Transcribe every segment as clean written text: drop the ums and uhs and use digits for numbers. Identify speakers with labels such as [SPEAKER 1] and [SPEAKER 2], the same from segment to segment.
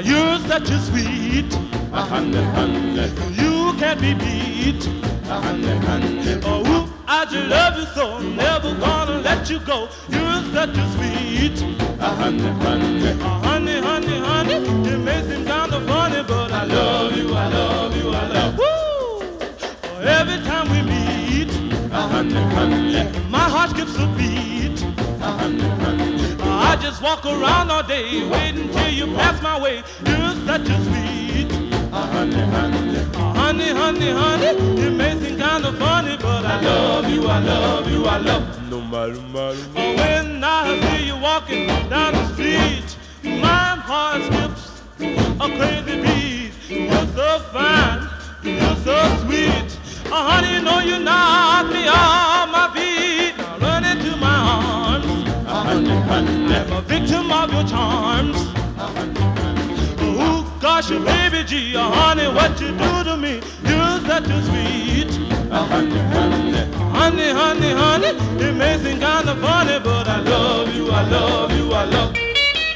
[SPEAKER 1] You're such a sweet,
[SPEAKER 2] honey, honey,
[SPEAKER 1] you can't be beat.
[SPEAKER 2] honey, honey,
[SPEAKER 1] Oh, I just love you so, I'm never gonna let you go. You're such a sweet,
[SPEAKER 2] honey, honey,
[SPEAKER 1] honey, honey, honey. It may seem kind of funny, but I love you, I love you, I love you. Woo! Every time we meet,
[SPEAKER 2] honey, honey,
[SPEAKER 1] my heart skips a beat.
[SPEAKER 2] honey, honey,
[SPEAKER 1] I just walk around all day, waiting till you pass my way. You're such a sweet,
[SPEAKER 2] honey, honey,
[SPEAKER 1] honey, honey, honey. It may seem kind of funny, but I love you, I love you, I love you.
[SPEAKER 2] no matter, matter.
[SPEAKER 1] When I see you walking down the street, my heart skips a crazy beat. You're so fine, you're so sweet. Honey, you know you knock me off my feet. Now run into my arms.
[SPEAKER 2] Honey, honey,
[SPEAKER 1] I'm a victim of your charms. Oh gosh, baby G, honey, what you do to me? You're such a sweet,
[SPEAKER 2] honey, honey,
[SPEAKER 1] honey, honey, honey. It may seem kind of funny, but I love you, I love you, I love you.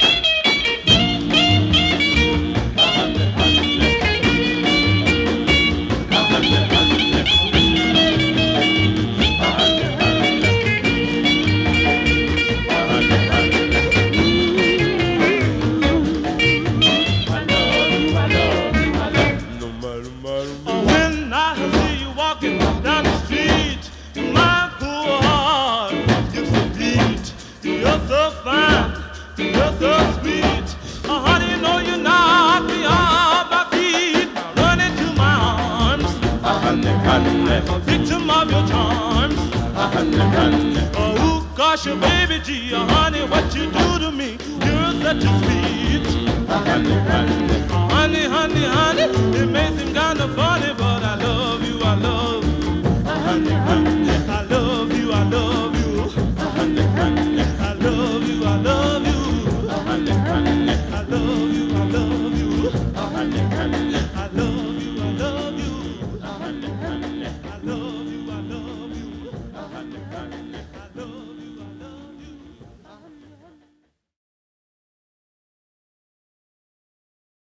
[SPEAKER 1] When I see you walking down the street, my poor heart skips a beat. You're so fine, you're so sweet. Honey, you know you knock me off my feet. Now run into my arms.
[SPEAKER 2] honey, honey,
[SPEAKER 1] I'm a victim of your charms.
[SPEAKER 2] honey, honey,
[SPEAKER 1] Oh gosh, baby G, honey, what you do to me? You're such a sweet,
[SPEAKER 2] honey, honey,
[SPEAKER 1] honey, honey, honey. It may seem kind of funny, but